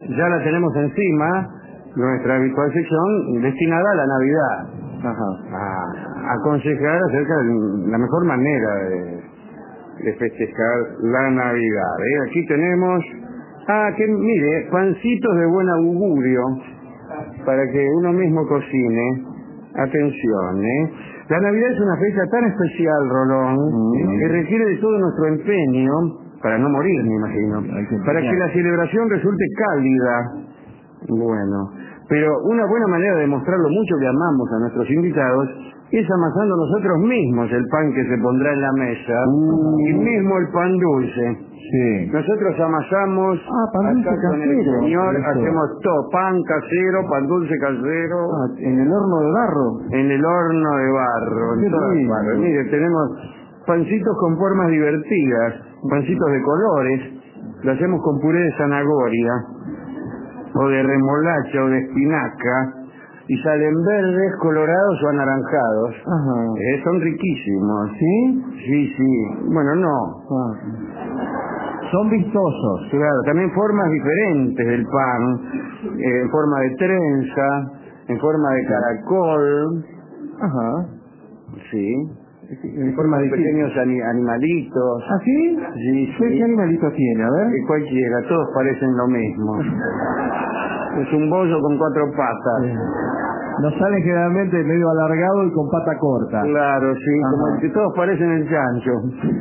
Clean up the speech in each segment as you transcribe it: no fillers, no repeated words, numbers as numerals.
ya la tenemos encima, nuestra habitual sección destinada a la Navidad. A aconsejar acerca de la mejor manera de festejar la Navidad. Aquí tenemos, que mire, pancitos de buen augurio para que uno mismo cocine. Atención, La Navidad es una fecha tan especial, Rolón, que requiere de todo nuestro empeño, para no morir, me imagino, para que la celebración resulte cálida. Bueno, pero una buena manera de mostrar lo mucho que amamos a nuestros invitados es amasando nosotros mismos el pan que se pondrá en la mesa y mismo el pan dulce. Sí. Nosotros amasamos pan dulce acá con el casero. señor, Eso. hacemos todo, pan casero, pan dulce casero. En el horno de barro. En el horno de barro, en todas partes. Mire, tenemos pancitos con formas divertidas, pancitos de colores, lo hacemos con puré de zanahoria, o de remolacha, o de espinaca, y salen verdes, colorados o anaranjados. Son riquísimos. ¿Sí? Sí. Bueno, no. Son vistosos. Claro, también formas diferentes del pan, en forma de trenza, en forma de caracol. Sí. En forma de pequeños animalitos. ¿Ah, sí? Sí. ¿Qué animalito tiene? A ver. Cualquiera, todos parecen lo mismo. Es un bollo con 4 patas. Nos sale generalmente medio alargado y con pata corta. Claro, sí, como que todos parecen el chancho.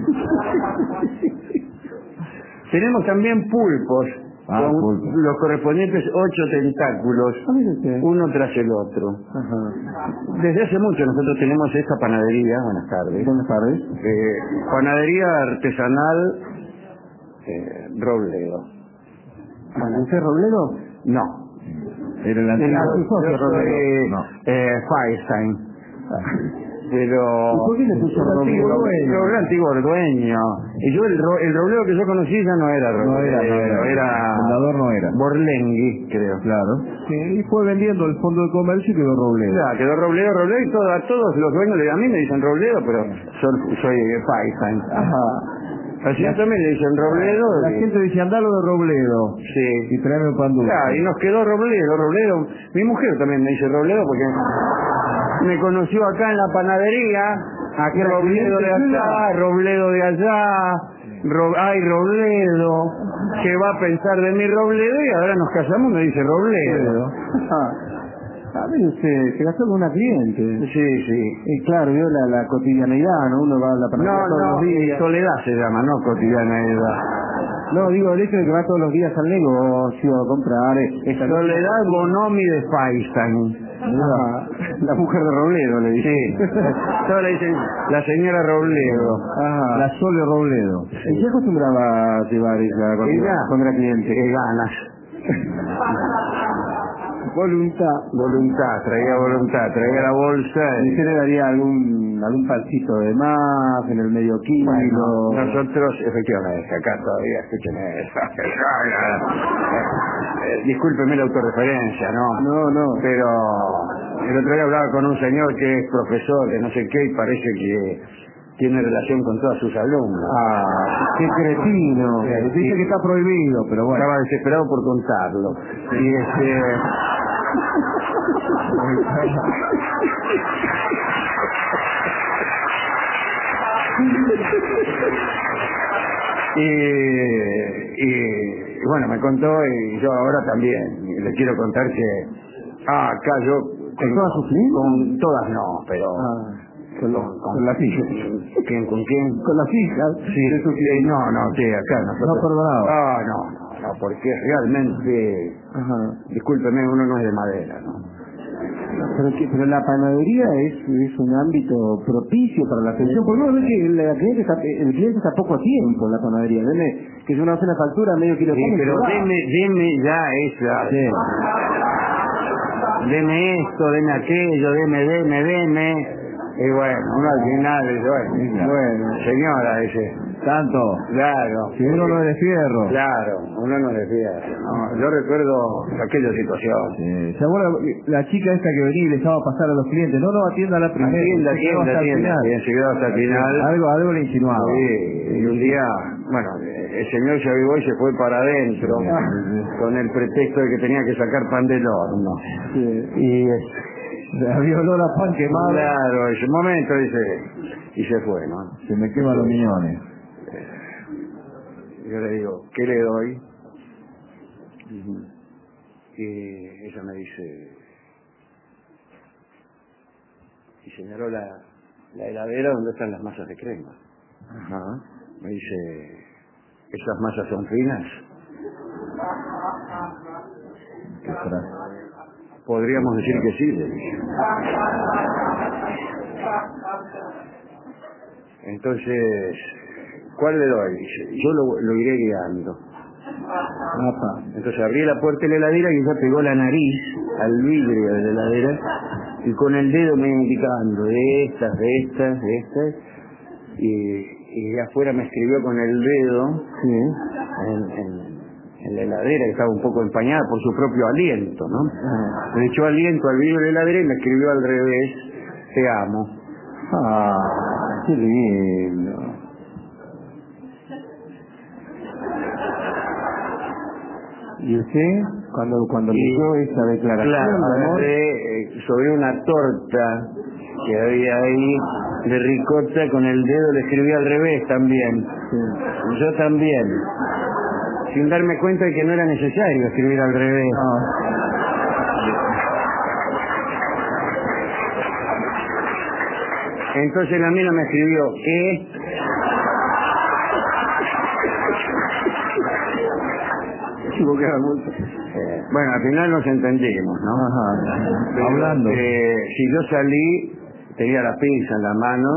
Tenemos también pulpos, con los correspondientes 8 tentáculos, uno tras el otro. Desde hace mucho nosotros tenemos esta panadería, buenas tardes, panadería artesanal Robledo. ¿Usted Robledo? No. Era el antiguo Robledo. Feinstein. Pero ¿y por qué le puso Robledo? El antiguo dueño. Y yo el Robledo que yo conocí ya no era Robledo. Era fundador no era. Borlenghi, creo. Claro. Sí, y fue vendiendo el fondo de comercio y quedó Robledo. Claro, quedó Robledo y a todos los dueños a mí me dicen Robledo, pero soy Feinstein. Así también le dicen Robledo. La gente dice, andalo de Robledo. Sí. Y tráeme un pan dulce. Claro, y nos quedó Robledo. Mi mujer también me dice Robledo porque me conoció acá en la panadería. Aquí Robledo de acá, Robledo de allá. Ay, Robledo. ¿Qué va a pensar de mi Robledo? Y ahora nos casamos y me dice Robledo. A ver, usted se gastó con una cliente. Sí. Y claro, vio la cotidianidad, ¿no? Uno va a la panadería todos los días. Soledad se llama, no cotidianidad. No, digo, el hecho de que va todos los días al negocio a comprar. Soledad Bonomi de Feinstein. La mujer de Robledo, le dice. Sí. Todos le dicen la señora Robledo. La Sole Robledo. Sí. ¿Y qué acostumbraba a llevar ella cuando era cliente? Qué ganas. Voluntad, traía la bolsa. ¿Y usted le daría algún pancito de más en el medio kilo? Bueno, nosotros, efectivamente, acá todavía, escúcheme eso. Discúlpeme la autorreferencia, ¿no? No. Pero el otro día hablaba con un señor que es profesor de no sé qué y parece que tiene relación con todas sus alumnas. ¡Qué cretino! Dice que está prohibido, pero bueno. Estaba desesperado por contarlo. Y bueno, me contó y yo ahora también le quiero contar que acá yo ¿Con todas sus hijas? Con todas no, pero con las hijas. ¿Con quién? Con las hijas. Sí, no, sí, acá nosotros. No perdonaba. No, porque realmente, discúlpeme, uno no es de madera, ¿no? Pero la panadería es un ámbito propicio para la atención, porque uno ve que el cliente está poco a tiempo en la panadería. Que si uno hace una factura medio kilo de pan, pero deme ya esa. Sí. Deme esto, deme aquello, deme. Y bueno, uno al final, bueno, señora, dice. Tanto. Claro. Si uno no es de fierro. Claro, uno no es de fierro. ¿No? Yo recuerdo aquella situación. Sí. ¿Se acuerda la chica esta que venía y le estaba a pasar a los clientes? No, atienda a la primera. Atienda. Se quedó hasta el final. Algo le insinuaba. Sí, y un día, bueno, el señor se avivó y se fue para adentro, con el pretexto de que tenía que sacar pan del horno. Sí. Y había olor a pan quemado. claro, ese momento dice, y se fue, ¿no? Se me queman los millones. Yo le digo, ¿qué le doy? Y ella me dice, y señaló la heladera donde están las masas de crema. Ajá. Me dice, ¿esas masas son finas? Qué frase. Podríamos decir que sí, le dije. Entonces, ¿cuál le doy? Dice, yo lo iré guiando. Entonces abrí la puerta de la heladera y ella pegó la nariz al vidrio de la heladera y con el dedo me iba indicando de estas, y afuera me escribió con el dedo en la heladera, que estaba un poco empañada por su propio aliento, ¿no? Le echó aliento al vidrio de la heladera y me escribió al revés, te amo. Qué lindo. ¿Y usted, cuando leyó esa declaración? Claro, sobre una torta que había ahí de ricota, con el dedo le escribí al revés también. Sí. Yo también. Sin darme cuenta de que no era necesario escribir al revés. Entonces la mina me escribió, ¿qué? Bueno, al final nos entendimos, ¿no? Ajá. Pero, hablando. Si yo salí, tenía la pinza en la mano,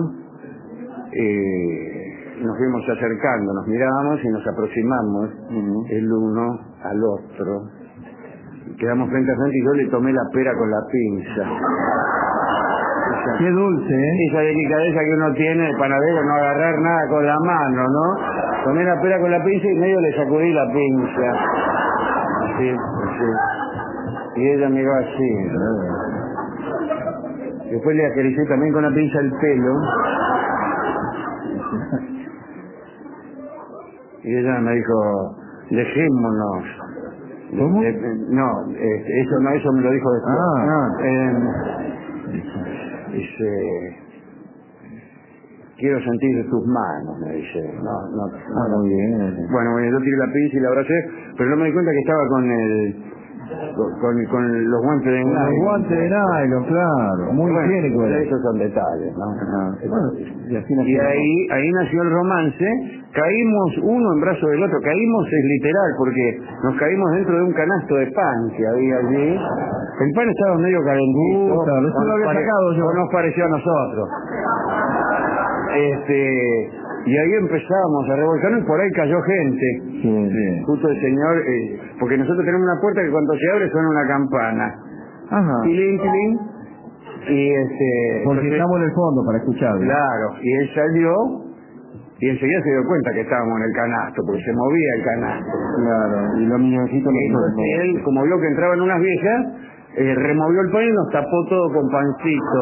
nos fuimos acercando, nos mirábamos y nos aproximamos el uno al otro. Quedamos frente a frente y yo le tomé la pera con la pinza. Qué dulce, ¿eh? Esa delicadeza que uno tiene, el panadero, no agarrar nada con la mano, ¿no? Tomé la pera con la pinza y medio le sacudí la pinza. Así. Y ella miró así. Después le acaricié también con la pinza el pelo. Y ella me dijo, dejémonos. ¿Cómo? Eso me lo dijo después. Dice, quiero sentir tus manos, me dice. Muy bien. Bueno, yo tiré la pinza y la abracé, pero no me di cuenta que estaba con los guantes de nylon. Los guantes de nylon, claro. Muy higiénico. Esos son detalles, ¿no? Bueno, y ahí nació el romance. Caímos uno en brazos del otro. Caímos es literal, porque nos caímos dentro de un canasto de pan que había allí. El pan estaba medio calentito. Eso lo había sacado yo. No nos pareció a nosotros. Y ahí empezamos a revolcarnos y por ahí cayó gente. Sí. Justo el señor, porque nosotros tenemos una puerta que cuando se abre suena una campana. Ajá. Tilín, tilín. Porque estamos en el fondo para escucharlo. Claro, y él salió y enseguida se dio cuenta que estábamos en el canasto, porque se movía el canasto. Claro, y los milloncitos... Y entonces él, como vio que entraban unas viejas, removió el pan y nos tapó todo con pancito.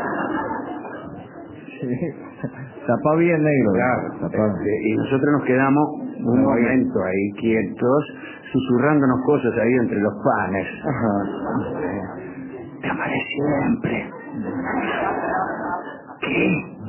Tapá bien negro. Claro. Y nosotros nos quedamos un momento ahí quietos, susurrándonos cosas ahí entre los panes. Ajá. Te amaré siempre. ¿Qué?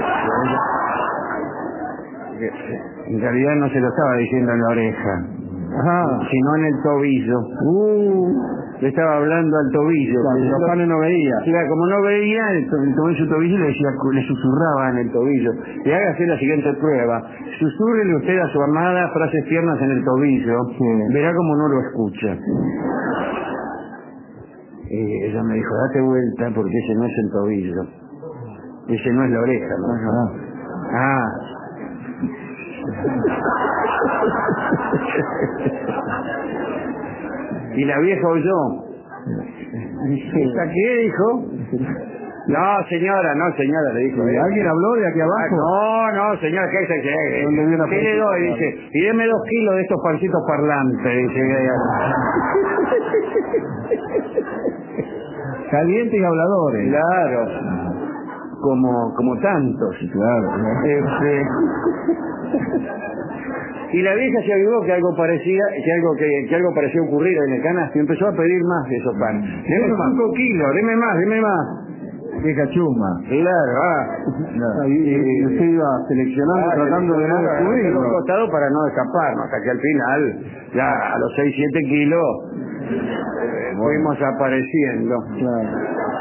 En realidad no se lo estaba diciendo en la oreja, sino en el tobillo. Le estaba hablando al tobillo. Los panes no veía. Claro, como no veía, tomé su tobillo y le susurraba en el tobillo. Y hágase la siguiente prueba. Susúrrele usted a su amada frases tiernas en el tobillo. Verá como no lo escucha. Ella me dijo, date vuelta porque ese no es el tobillo. Ese no es la oreja, ¿no? Y la vieja oyó. ¿Esta qué dijo? No, señora, le dijo. ¿Alguien habló de aquí abajo? No, señora, ¿qué le doy? Dice, y deme 2 kilos de estos pancitos parlantes. Dice. Calientes y habladores. Claro. Como tantos. Claro. Y la vieja se avivó que algo parecía ocurrir en el canasto y empezó a pedir más de esos panes. Deme 5 kilos, deme más. Vieja chuma. Claro, Y usted iba seleccionando, tratando de no descubrirlo. Un costado para no escaparnos, hasta que al final, ya a los 6-7 kilos, fuimos apareciendo. Claro.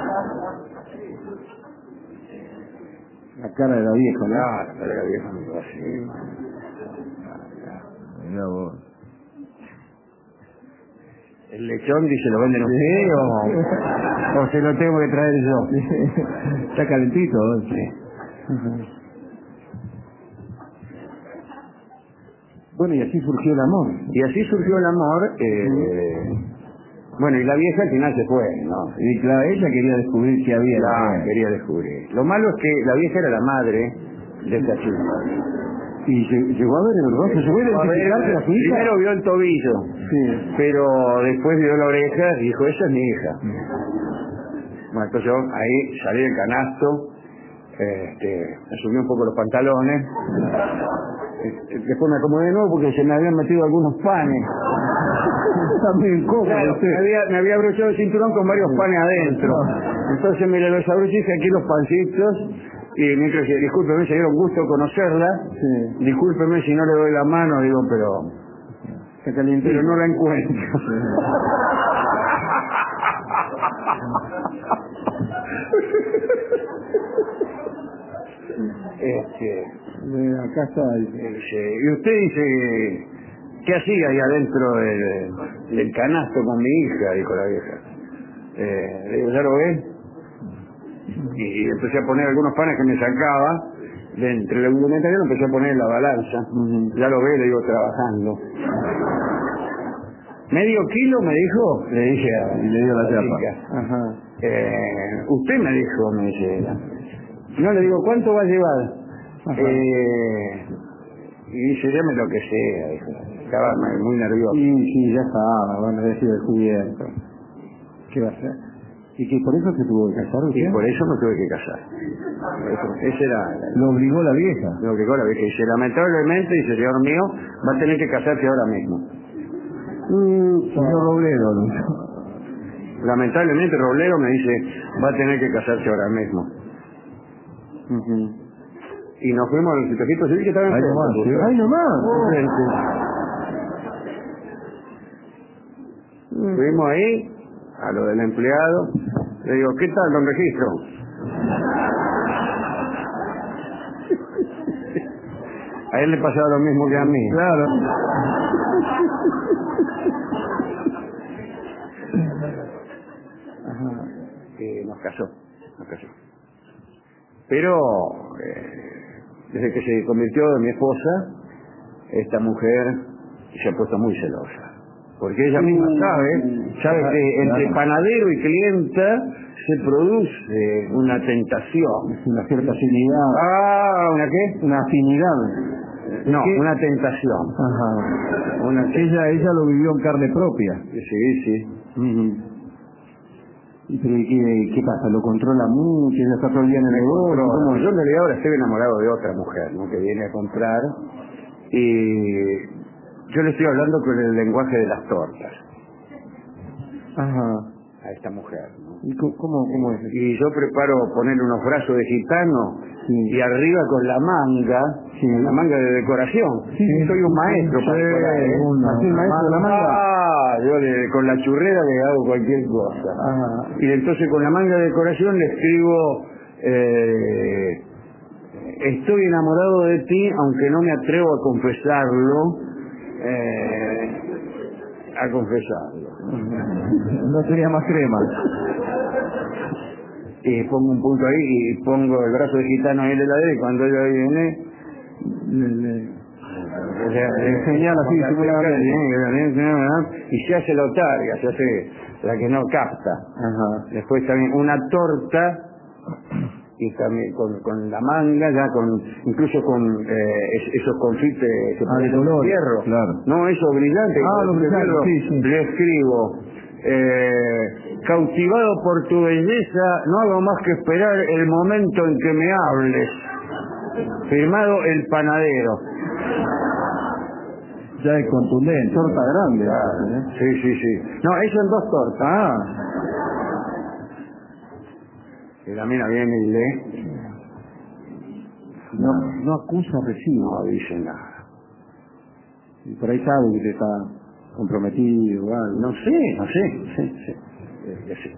La cara de la vieja, ¿no? Claro, la cara de la vieja me quedó así. Mira vos. El lechón dice, ¿lo venden ustedes o se lo tengo que traer yo? Está calentito, sí. Bueno, y así surgió el amor. Y así surgió el amor. Bueno, y la vieja al final se fue, ¿no? Y claro, ella quería descubrir qué había. Quería descubrir. Lo malo es que la vieja era la madre de esta chica. Y llegó a ver el rostro, llegó a identificar que era su hija. Primero vio el tobillo, sí, pero después vio la oreja y dijo, esa es mi hija. Bueno, entonces yo ahí salí del canasto, me subí un poco los pantalones, después me acomodé de nuevo porque se me habían metido algunos panes. También cómodo. Claro, me había abrochado el cinturón con varios panes adentro. Entonces me los abroché y aquí los pancitos. Y mientras decía, discúlpeme señor, un gusto conocerla, sí. Discúlpeme si no le doy la mano, digo, pero no la encuentro. Acá está. Y usted dice, ¿qué hacía ahí adentro del canasto con mi hija? Dijo la vieja. Le digo, ¿ya lo ves? Y empecé a poner algunos panes que me sacaba de entre la indumentaria, lo empecé a poner en la balanza. Ya lo ve, le digo, trabajando. ¿Medio kilo me dijo? Le dije y le dio la chapa. Ajá. Usted me dijo, me dice ella. No, le digo, ¿cuánto va a llevar? Y dice, llame lo que sea, dijo. Estaba muy nervioso. Sí, ya estaba, van a decir descubierto. ¿Qué va a hacer? ¿Y que por eso se tuvo que casar usted? Y por eso me tuve que casar. Ese era... ¿Lo obligó la vieja? Lo obligó la vieja. Y dice, lamentablemente, dice, señor mío, va a tener que casarse ahora mismo. Señor Robledo. Lamentablemente, Robledo me dice, va a tener que casarse ahora mismo. Y nos fuimos a los registros civiles que estaban enfrente. ¡Ay, nomás! Fuimos ahí, a lo del empleado, le digo, ¿qué tal, don registro? A él le pasaba lo mismo que a mí. Claro. Y nos casó. Pero, desde que se convirtió en mi esposa, esta mujer se ha puesto muy celosa. Porque ella misma sabe que entre panadero y clienta se produce una tentación. Una cierta afinidad. ¿Una qué? Una afinidad. No, una tentación. Ella lo vivió en carne propia. Sí. ¿Y qué pasa? ¿Lo controla mucho? ¿Ella está todo el día en el negocio? Yo en realidad ahora estoy enamorado de otra mujer, ¿no? Que viene a comprar y... Yo le estoy hablando con el lenguaje de las tortas. A esta mujer, ¿no? ¿Y cómo es? Y yo preparo poner unos brazos de gitano y arriba con la manga de decoración. Soy un maestro para decorar, ¿eh? ¿Un maestro de la manga? Yo con la churrera le hago cualquier cosa. Y entonces con la manga de decoración le escribo... estoy enamorado de ti, aunque no me atrevo a confesarlo. A confesarlo. No tenía más crema. Y pongo un punto ahí y pongo el brazo de gitano ahí en la heladera y cuando ella viene le señala así y se hace la otaria, se hace la que no capta. Después también una torta y también con la manga, ya incluso con esos confites que de color, hierro. Claro. No, eso brillante. Los brillantes, sí. Le escribo, cautivado por tu belleza, no hago más que esperar el momento en que me hables. Firmado El Panadero. Ya es contundente. Torta grande. Sí. No, eso en 2 tortas. Que la mina viene y lee. No acusa recibo. No dice nada. Y por ahí sabe que te está comprometido o algo. No sé. Sí.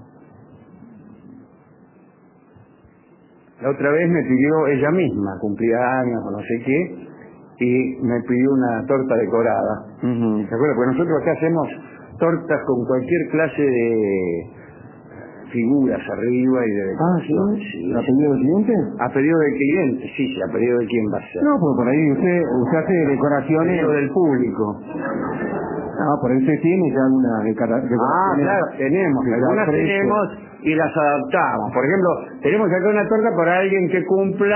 La otra vez me pidió ella misma, cumplía años o no sé qué, y me pidió una torta decorada. ¿Se acuerda? Porque nosotros acá hacemos tortas con cualquier clase de figuras arriba y de decoración. ¿Sí? ¿A pedido del cliente? ¿A pedido del cliente? Sí, ¿a pedido de quién va a ser? No, pues por ahí usted hace decoraciones. A pedido del público. Por ahí usted tiene ya una decoración. Claro, tenemos. Algunas tenemos y las adaptamos. Por ejemplo, tenemos acá una torta para alguien que cumpla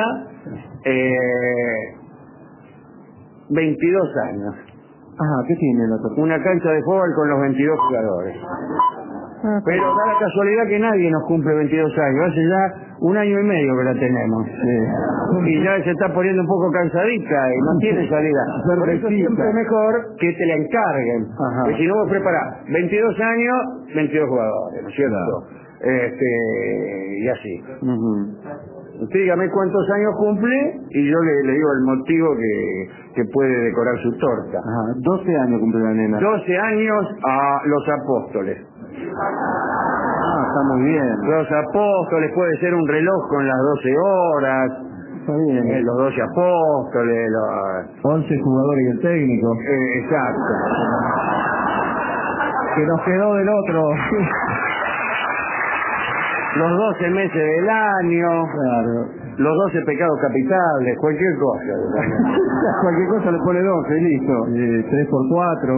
22 años. ¿Qué tiene la torta? Una cancha de fútbol con los 22 jugadores. Pero da la casualidad que nadie nos cumple 22 años. Hace ya 1 año y medio que la tenemos. Y ya se está poniendo un poco cansadita y no tiene salida. Por eso siempre es mejor que te la encarguen. Porque si no vos preparás 22 años, 22 jugadores, ¿no es cierto? Y así. Usted dígame cuántos años cumple y yo le digo el motivo que puede decorar su torta. 12 años cumple la nena. 12 años a los apóstoles. Está muy bien. Los apóstoles, puede ser un reloj con las 12 horas. Está bien. Los 12 apóstoles, los 11 jugadores y el técnico. Exacto. Que nos quedó del otro. Los 12 meses del año. Claro. Los 12 pecados capitales, cualquier cosa. Cualquier cosa le pone 12 y listo. 3 por 4.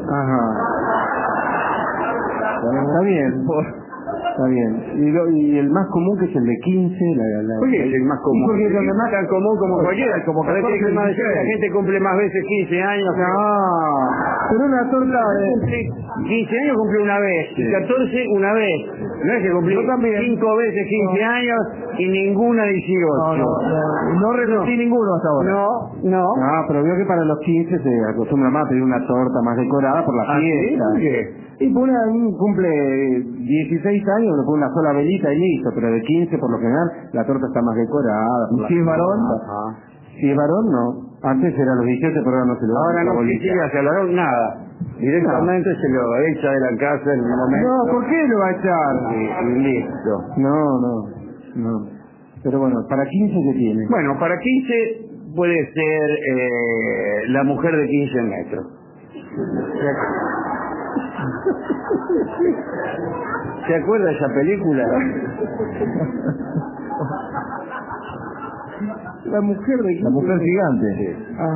Está bien. Está bien. Y el más común, que es el de 15, ¿Por qué es el más común? Porque es donde más tan común como cualquiera. Como 14, la gente cumple más veces 15 años. Pero una torta de 15 años cumple una vez, y 14 una vez. No es que cumplí 5 veces 15 años y ninguna 18. No repetí ninguno hasta ahora. No. Pero veo que para los 15 se acostumbra más a pedir una torta más decorada por la fiesta. ¿Sí? ¿Por qué? Y por un cumple 16 años, le pone una sola velita y listo, pero de 15 por lo general la torta está más decorada. Si es varón, si es varón, no. Antes era los 17, pero ahora no se lo da. Ahora no se llega hacia el varón, nada. Directamente se lo echa de la casa en el momento. No, ¿por qué lo va a echar? Y listo. No. Pero bueno, ¿para 15 qué tiene? Bueno, para 15 puede ser la mujer de 15 metros. ¿Se acuerda de esa película? La mujer gigante. Sí.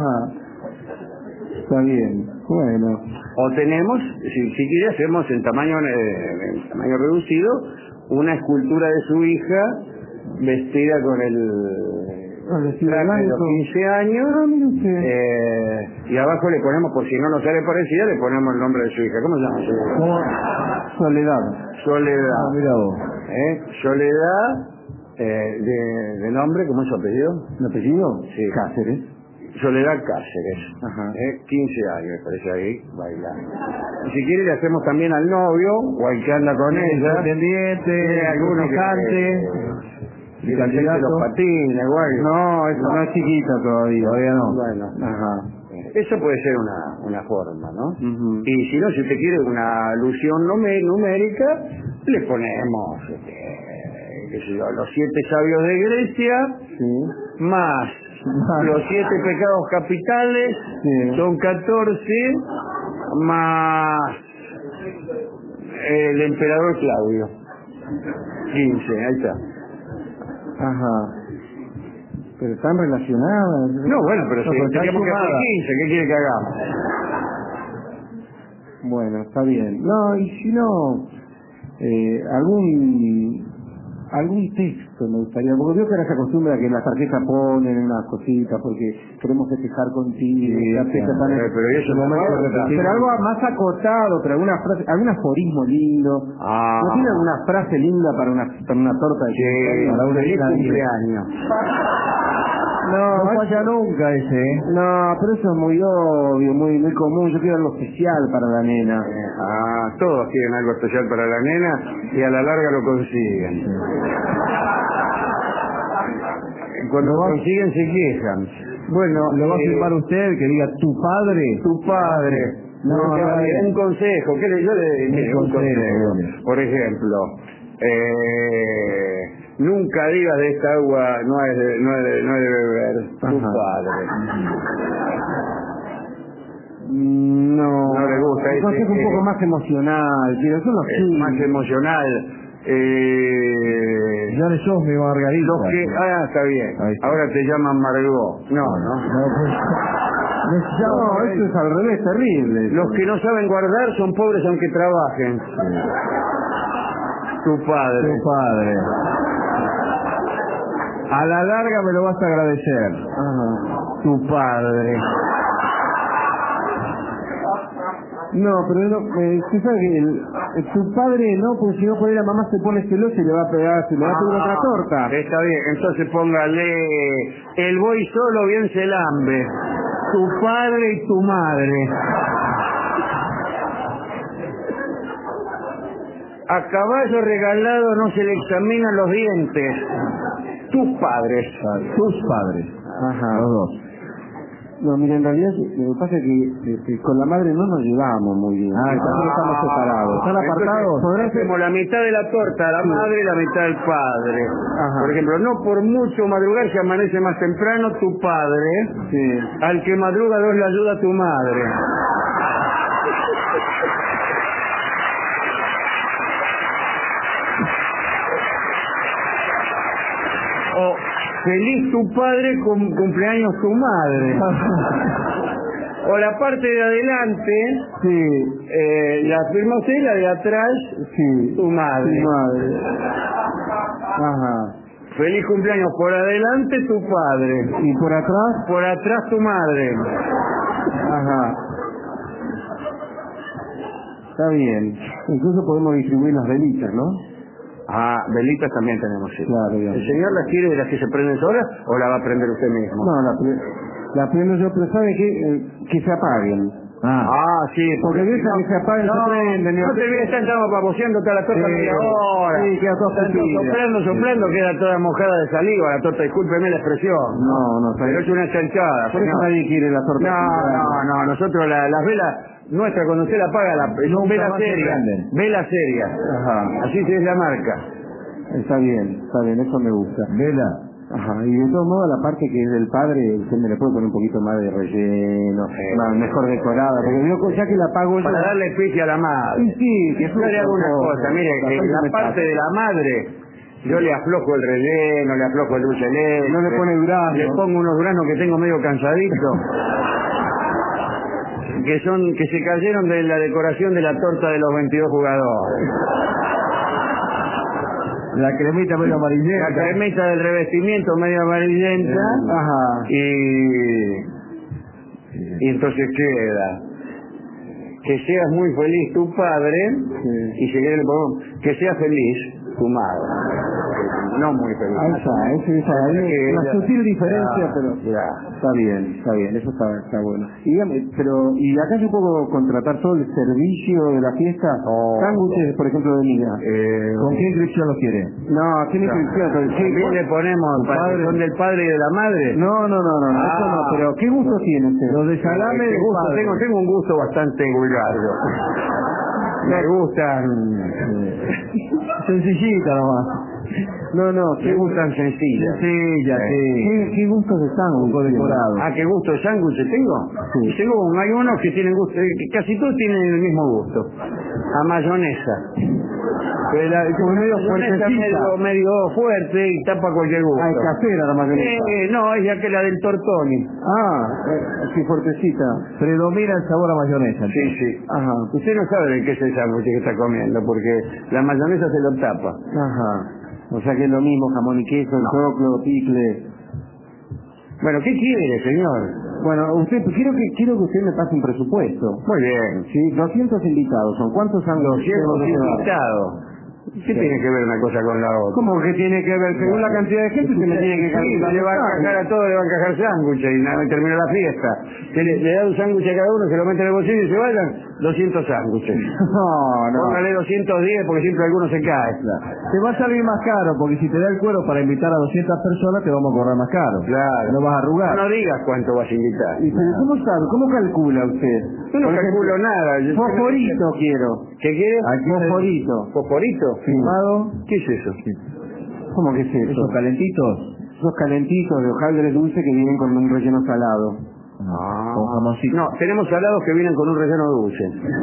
Está bien. Bueno. O tenemos, si quiere, hacemos en tamaño reducido una escultura de su hija vestida con el traje de los 15 años, y abajo le ponemos, por si no nos sale parecida, le ponemos el nombre de su hija. ¿Cómo se llama su hija? Soledad. Mira vos. Soledad, de nombre, ¿cómo es su apellido? ¿El apellido? Sí. Cáceres. Soledad Cáceres. 15 años, me parece ahí, bailando. Y si quiere le hacemos también al novio, o al que anda con ella. Dependiente, alguno que cante. Y los patines, igual. No, eso no es chiquita todavía. Todavía no. Bueno, eso puede ser una forma, ¿no? Y si no, si usted quiere una alusión numérica, le ponemos, qué sé yo, los 7 sabios de Grecia, más los 7 pecados capitales, son 14, más el emperador Claudio, 15, ahí está. Pero están relacionadas. No, bueno, pero si teníamos que hacer 15, ¿qué quiere que hagamos? Bueno, está bien. No, y si no, algún texto me gustaría, porque veo que ahora se acostumbra a que en la tarjeta ponen unas cositas porque queremos festejar contigo, pero algo más acotado, pero algún aforismo lindo. ¿No tiene alguna frase linda para una torta de feliz cumpleaños? No falla nunca ese, ¿eh? No, pero eso es muy obvio, muy común. Yo quiero algo especial para la nena. Todos quieren algo especial para la nena y a la larga lo consiguen. Cuando lo consiguen se quejan. Bueno, ¿lo va a firmar usted que diga tu padre? Tu padre. No, Un consejo. Yo le un consejo. Por ejemplo, nunca digas de esta agua no es de beber. Tu padre. No le gusta. Un consejo un poco más emocional. Quiero eso más emocional. Ya le sos mi Margarita. Está bien. Ahora te llaman Margot. No, eso es al revés, terrible. Los que no saben guardar son pobres aunque trabajen. Tu padre. Tu padre. A la larga me lo vas a agradecer. Tu padre. No, pero no, usted sabe que tu padre no, porque si no por ahí la mamá se pone celosa y le va a pegar, se le va a pegar otra torta. Está bien, entonces póngale el voy solo bien se lambe. Tu padre y tu madre. A caballo regalado no se le examinan los dientes. Tus padres. Tus padres. Los dos. No, mira, en realidad lo que pasa es que con la madre no nos llevamos muy bien. Estamos separados. ¿Están apartados? Hacemos la mitad de la torta a la madre y la mitad al padre. Por ejemplo, no por mucho madrugar se amanece más temprano tu padre. Al que madruga Dios le ayuda a tu madre. O feliz tu padre, cumpleaños tu madre. O la parte de adelante, la firma usted y la de atrás, tu madre. Feliz cumpleaños por adelante tu padre. ¿Y por atrás? Por atrás tu madre. Está bien. Incluso podemos distribuir las velitas, ¿no? Velitas también tenemos. Claro, bien. ¿El señor las quiere de las que se prenden solas o la va a prender usted mismo? No, la prendo yo, pero ¿sabe qué? Que se apaguen. Sí. Porque de esas que se apaguen se prenden. No te olvides, estamos baboseando toda la torta media hora. Sí, queda toda soplando, queda toda mojada de saliva la torta, discúlpeme la expresión. No, pero es una chanchada. Por eso nadie quiere la torta. No, nosotros las velas nuestra cuando usted la apaga son velas serias. Velas serias. Así es la marca. Está bien, eso me gusta. Vela. Y de todos modos la parte que es del padre, usted me le puede poner un poquito más de relleno, mejor decorada, porque yo ya que la pago para darle pique a la madre. Sí, que le hago una cosa, mire, en la parte de la madre yo le aflojo el relleno, le aflojo el dulce de leche, no le pone durazno, le pongo unos duraznos que tengo medio cansaditos. que se cayeron de la decoración de la torta de los 22 jugadores. La cremita medio amarillenta. La cremita del revestimiento medio amarillenta. Y entonces queda. Que seas muy feliz tu padre y que sea feliz tu madre. No muy feliz. Esa una sutil diferencia, pero está bien, eso está bueno. Y dígame, y acá yo puedo contratar todo el servicio de la fiesta, sándwiches, por ejemplo, de miga. ¿Con qué inscripción lo quiere? No, ¿qué inscripción? ¿También le ponemos son del padre y de la madre? No, eso no, pero ¿qué gusto tiene usted? Los de salame de padre. Tengo un gusto bastante vulgar. Me gustan sencillita nomás. Me gustan sencillas. Sencillas, ¿Qué gustos de sándwich decorado? ¿Qué gusto de sándwich tengo? Hay unos que tienen gusto, que casi todos tienen el mismo gusto. A mayonesa. Como medio fuerte y tapa cualquier gusto. Es casera la mayonesa. No, es ya que la del Tortoni. Sí, fuertecita. Predomina el sabor a mayonesa. Sí. Usted no sabe de qué es el sándwich que está comiendo, porque la mayonesa se lo tapa. O sea que es lo mismo, jamón y queso, choclo, picle. Bueno, ¿qué quiere, señor? Bueno, quiero que usted me pase un presupuesto. Muy bien. Sí, 200 invitados. ¿Son cuántos han 200 invitados? ¿Qué tiene que ver una cosa con la otra? ¿Cómo que tiene que ver? Según la cantidad de gente se me tiene que calcular. Le va a encajar a todos, le va a encajar sándwiches y nada, termina la fiesta. Le da un sándwich a cada uno, se lo mete en el bolsillo y se vayan 200 sándwiches. No. Póngale 210 porque siempre alguno se cae. Te va a salir más caro, porque si te da el cuero para invitar a 200 personas, te vamos a cobrar más caro. Claro. No vas a arrugar. No digas cuánto vas a invitar. ¿Y cómo sabe? ¿Cómo calcula usted? Yo no calculo nada. Fosforito quiero. ¿Qué quieres? Fosforito. ¿Fosforito? ¿Firmado? ¿Qué es eso? ¿Cómo que es eso? ¿Esos calentitos? Esos calentitos de hojaldre dulce que vienen con un relleno salado. Con jamoncito. No, tenemos salados que vienen con un relleno dulce.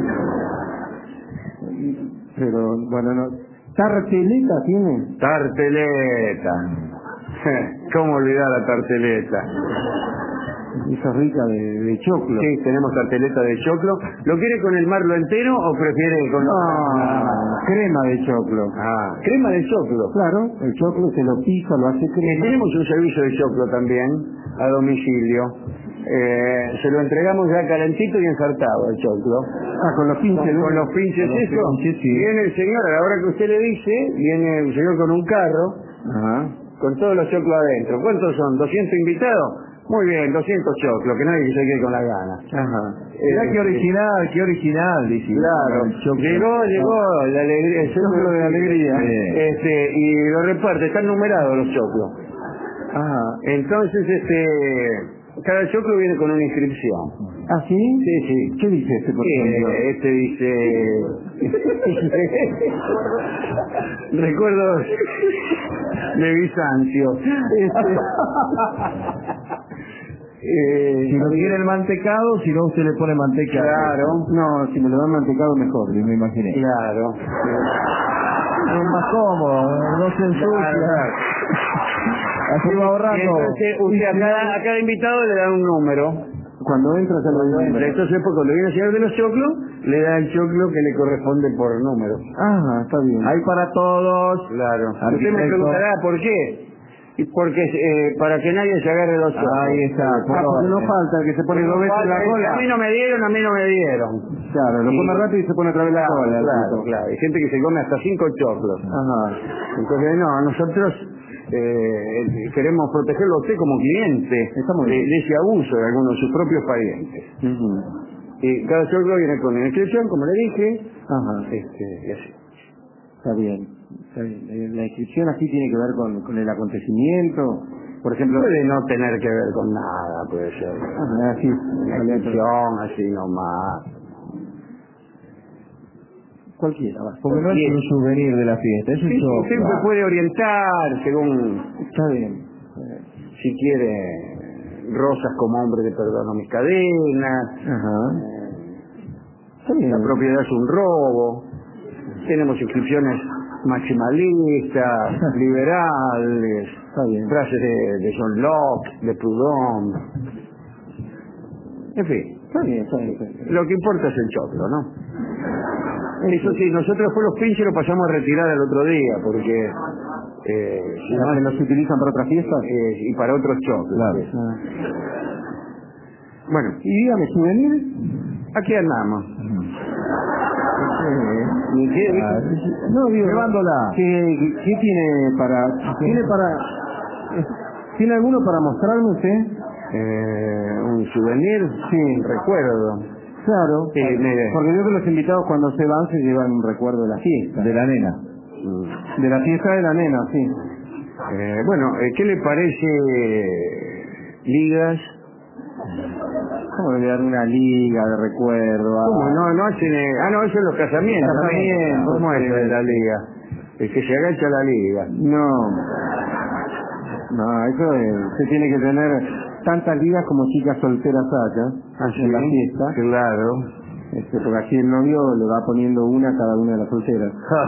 Pero, bueno, no. ¿Tarteleta tiene? Tarteleta. ¿Cómo olvidar la tarteleta? Esa rica de choclo. Sí, tenemos tarteleta de choclo. ¿Lo quiere con el marlo entero o prefiere con crema de choclo? Crema de choclo. Claro, el choclo se lo pisa, lo hace crema. Tenemos un servicio de choclo también, a domicilio. Se lo entregamos ya calentito y ensartado el choclo. Con los pinches. Con los pinches, eso. Sí. Viene el señor, a la hora que usted le dice, viene el señor con un carro, con todos los choclos adentro. ¿Cuántos son? ¿200 invitados? Muy bien, 200 choclos, que nadie se quede con la gana. Mirá qué original, dice. Claro, llegó la alegría, el choclo de alegría. Y lo reparte, están numerados los choclos. Entonces, cada choclo viene con una inscripción. ¿Ah, sí? Sí. ¿Qué dice este, por ejemplo? Este dice... Recuerdos de Bizancio. Si no quiere el mantecado, si no usted le pone manteca. Claro. No, si me lo dan mantecado mejor, me imaginé. Claro. Es más cómodo, no se ensucia. Claro. Así va ahorrando. Entonces, usted a cada invitado le da un número. Cuando entra se lo dice. Entonces, pues, cuando viene el señor de los choclos, le da el choclo que le corresponde por número. Está bien. Hay para todos. Claro. Usted me preguntará por qué. Y porque para que nadie se agarre los choclos. Ahí está. Porque no falta el que se pone dos veces la cola. A mí no me dieron. Claro, lo come rápido y se pone otra vez la cola. Claro. Hay gente que se come hasta 5 choclos. Entonces, no, nosotros queremos protegerlo a usted como cliente de ese abuso de algunos de sus propios parientes. Y cada choclo viene con una inscripción, como le dije. Y así. Está bien. La inscripción así tiene que ver con el acontecimiento. Por ejemplo, puede no tener que ver con nada, puede ser. Así. La inscripción, así nomás. Cualquiera, porque no es un souvenir de la fiesta, es un choclo. Siempre puede orientar según... Está bien. Si quiere rosas como hombre de perdono mis cadenas. La propiedad es un robo. Tenemos inscripciones maximalistas, liberales, frases de John Locke, de Proudhon. En fin, está bien. Lo que importa es el choclo, ¿no? Eso sí, nosotros fue los pinches lo pasamos a retirar el otro día, porque si no los utilizan para otras fiestas y para otros choclos. Claro. Bueno, y dígame, ¿souvenir? Aquí andamos. No, digo, llevándola. ¿Qué tiene para... ¿Tiene alguno para mostrarme usted? Un souvenir, sí, recuerdo. Claro, mire. Porque veo que los invitados cuando se van se llevan un recuerdo de la fiesta. De la nena. De la fiesta de la nena, sí. Bueno, ¿qué le parece ligas? ¿Cómo le voy a dar una liga de recuerdo? ¿Cómo? No hacen... no, eso es los casamientos. ¿Cómo es eso de la liga? El que se agacha la liga. No, eso se tiene que tener tantas ligas como chicas solteras haya en la fiesta. Claro. Porque así el novio le va poniendo una a cada una de las solteras.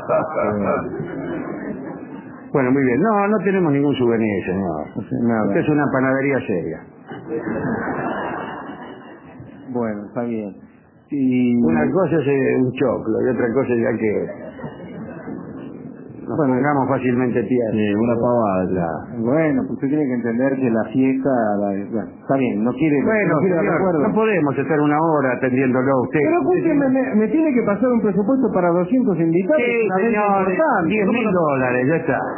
Bueno, muy bien. No tenemos ningún souvenir, señor. Nada. Esta es una panadería seria. Bueno, está bien. Una cosa es un choclo y otra cosa es ya que nos pongamos fácilmente tiernos. Sí, una pavada. Bueno, pues usted tiene que entender que la fiesta, bueno, está bien, no quiere... Bueno, no quiere señor, no podemos estar una hora atendiéndolo a usted. Pero escúcheme, me tiene que pasar un presupuesto para 200 invitados. Sí, señor, $10.000, ya está.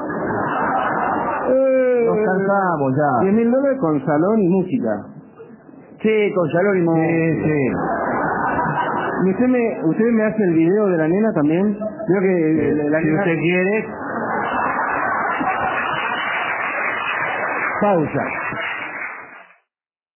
Nos cansamos ya. $10.000 con salón y música. Sí, con salón y música. Sí. ¿Y usted me hace el video de la nena también? Creo que la si nena... usted quiere. Pausa.